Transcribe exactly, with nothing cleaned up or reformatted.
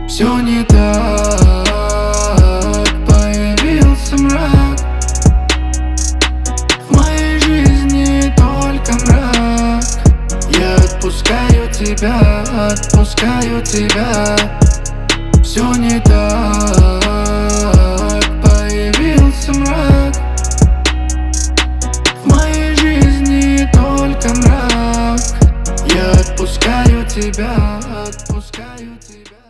Все не так, появился мрак. В моей жизни только мрак. Я отпускаю тебя, отпускаю тебя. Все не так, появился мрак. В моей жизни только мрак. Я отпускаю тебя, отпускаю тебя.